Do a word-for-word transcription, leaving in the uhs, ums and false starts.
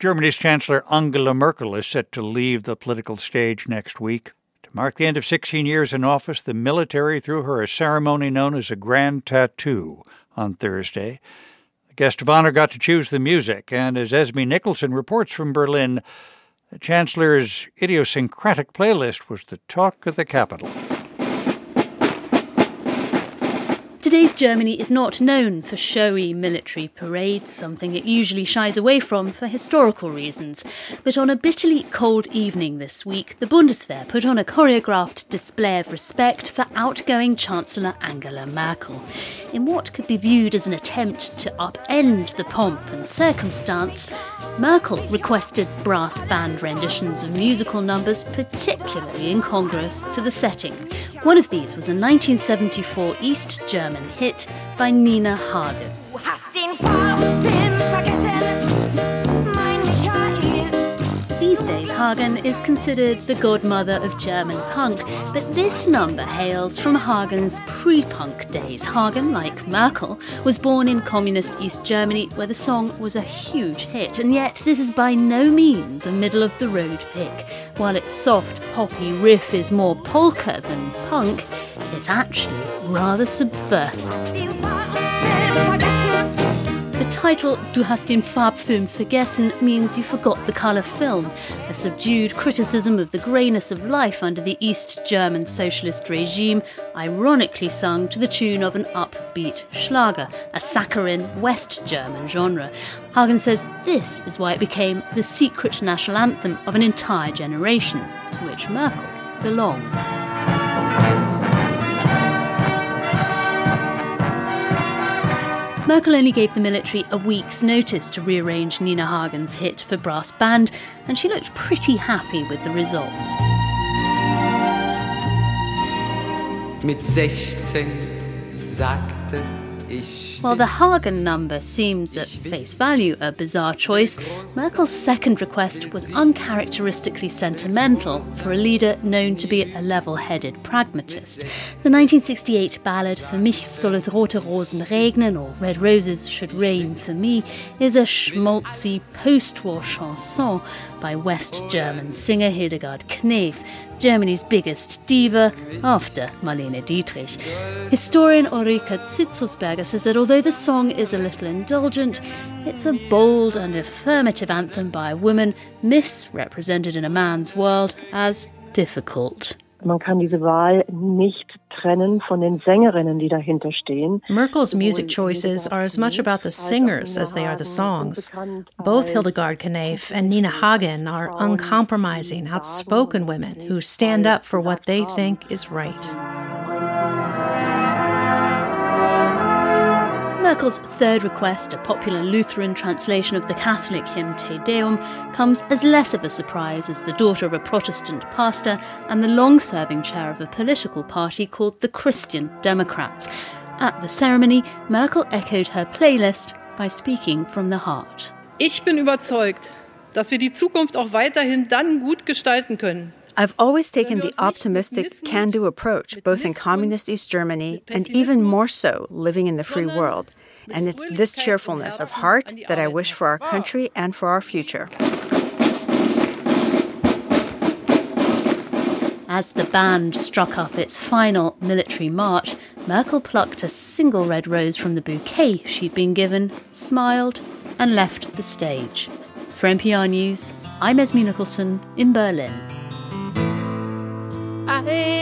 Germany's Chancellor Angela Merkel is set to leave the political stage next week. To mark the end of sixteen years in office, the military threw her a ceremony known as a Grand Tattoo on Thursday. The guest of honor got to choose the music, and as Esme Nicholson reports from Berlin, the Chancellor's idiosyncratic playlist was the talk of the capital. Today's Germany is not known for showy military parades, something it usually shies away from for historical reasons. But on a bitterly cold evening this week, the Bundeswehr put on a choreographed display of respect for outgoing Chancellor Angela Merkel. In what could be viewed as an attempt to upend the pomp and circumstance, Merkel requested brass band renditions of musical numbers particularly incongruous to the setting. One of these was a nineteen seventy-four East German hit by Nina Hagen. These days, Hagen is considered the godmother of German punk, but this number hails from Hagen's pre-punk days. Hagen, like Merkel, was born in communist East Germany, where the song was a huge hit, and yet this is by no means a middle-of-the-road pick. While its soft, poppy riff is more polka than punk, it's actually rather subversive. The title Du hast den Farbfilm vergessen means you forgot the colour film, a subdued criticism of the greyness of life under the East German socialist regime, ironically sung to the tune of an upbeat Schlager, a saccharine West German genre. Hagen says this is why it became the secret national anthem of an entire generation, to which Merkel belongs. Merkel only gave the military a week's notice to rearrange Nina Hagen's hit for brass band, and she looked pretty happy with the result. Mit sechzehn sagte ich. While the Hagen number seems at face value a bizarre choice, Merkel's second request was uncharacteristically sentimental for a leader known to be a level-headed pragmatist. The nineteen sixty-eight ballad Für mich soll es rote Rosen regnen, or Red Roses Should Rain for Me, is a schmaltzy post-war chanson by West German singer Hildegard Knef, Germany's biggest diva after Marlene Dietrich. Historian Ulrike Zitzelsberger says that although the song is a little indulgent, it's a bold and affirmative anthem by a woman misrepresented in a man's world as difficult. Man kann diese Wahl nicht trennen von den Sängerinnen, die dahinter stehen. Merkel's music choices are as much about the singers as they are the songs. Both Hildegard Knef and Nina Hagen are uncompromising, outspoken women who stand up for what they think is right. Merkel's third request, a popular Lutheran translation of the Catholic hymn Te Deum, comes as less of a surprise as the daughter of a Protestant pastor and the long-serving chair of a political party called the Christian Democrats. At the ceremony, Merkel echoed her playlist by speaking from the heart. Ich bin überzeugt, dass wir die Zukunft auch weiterhin dann gut gestalten können. I've always taken the optimistic, can-do approach, both in communist East Germany and even more so living in the free world. And it's this cheerfulness of heart that I wish for our country and for our future. As the band struck up its final military march, Merkel plucked a single red rose from the bouquet she'd been given, smiled, and left the stage. For N P R News, I'm Esme Nicholson in Berlin. I